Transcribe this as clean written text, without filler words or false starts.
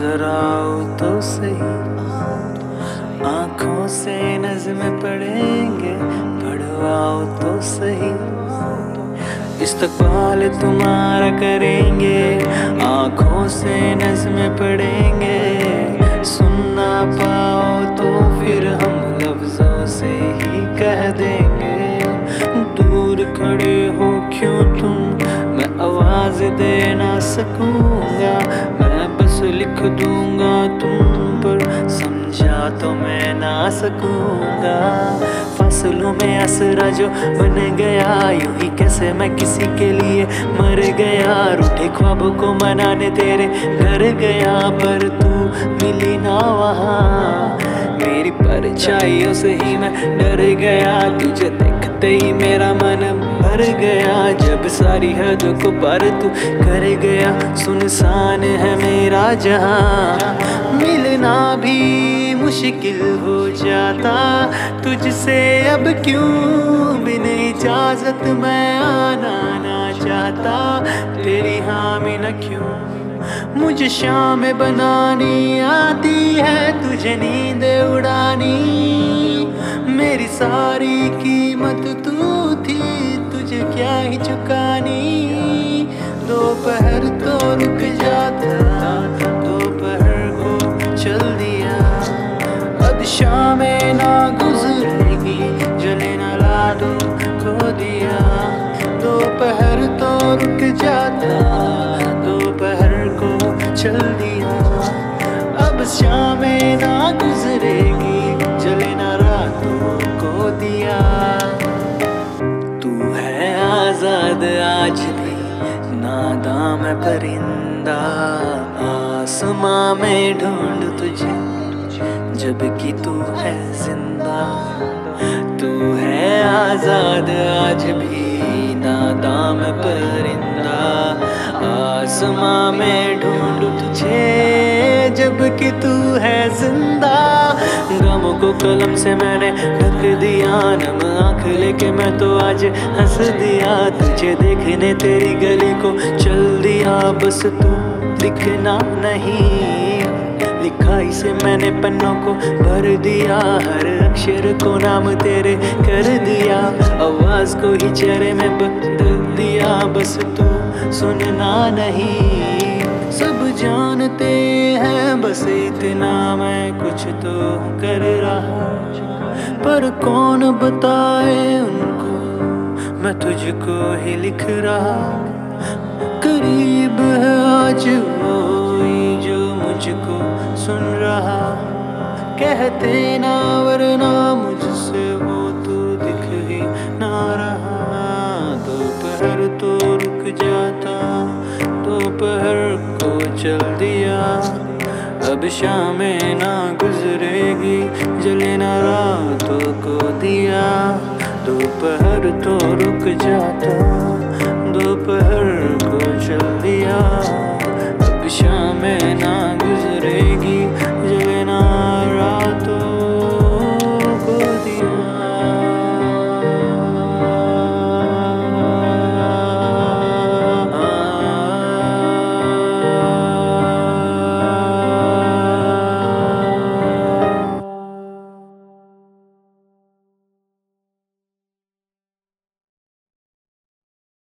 जरा आओ तो सही, आंखों से नज़्में पढ़ेंगे, पढ़वाओ तो सही। इस्तकबाल तुम्हारा करेंगे, आंखों से नज़्में पढ़ेंगे। सुनना पाओ तो फिर हम लफ्ज़ों से ही कह देंगे। दूर खड़े हो क्यों तुम, मैं आवाज़ दे ना सकूँगा। मैं बस लिख दूँगा तुम पर, समझा तो मैं ना सकूँगा। फासलों में आसरा जो बन गया, यूं ही कैसे मैं किसी के लिए मर गया। रूठे ख्वाबों को मनाने तेरे घर गया, पर तू मिली ना वहाँ। मेरी परछाइयों से ही मैं डर गया, तुझे देखते ही मेरा मन भर गया। जब सारी हदों को पार तू कर गया, सुनसान है मेरा जहां। मिलना भी मुश्किल हो जाता तुझसे अब क्यों, बिन इजाजत मैं आना ना चाहता। तेरी हामी न क्यों मुझे शाम बनानी आती है, तुझे नींद उड़ानी। मेरी सारी कीमत तू थी, तुझे क्या ही चुकानी। दोपहर तो रुक जाता, दोपहर को चल दिया। अब शामें ना गुजरेगी, जले ना रातों को दिया। दोपहर तो रुक जाता, दोपहर को चल दिया। अब शामें ना गुजरेगी, जले ना रातों को दिया। तू है आजाद आज भी, नादां मैं परिंदा। आसमां में ढूंढ तुझे, जबकि तू है जिंदा। तू है आजाद आज भी, नादां मैं परिंदा। आसमां में ढूंढ तुझे, जबकि तू है जिंदा। गमों को कलम से मैंने ढक दिया, नम आँख लेके मैं तो आज हंस दिया। तुझे देखने तेरी गली को चल दिया, बस तू दिखना नहीं। लिखाई से मैंने पन्नों को भर दिया, हर अक्षर को नाम तेरे कर दिया। आवाज को ही चेहरे में बदल दिया, बस तू सुनना नहीं। सब जानते हैं बस इतना मैं कुछ तो कर रहा, पर कौन बताए उनको मैं तुझको ही लिख रहा। करीब है आज वो जो मुझको सुन रहा, कहते ना वरना मुझसे वो तो दिख ही ना रहा। दोपहर तो रुक जाता, दोपहर को चल दिया। अब शामें ना गुजरेगी, जले ना रातों को दिया। दोपहर तो रुक जाता, दोपहर को चल दिया। अब शामें ना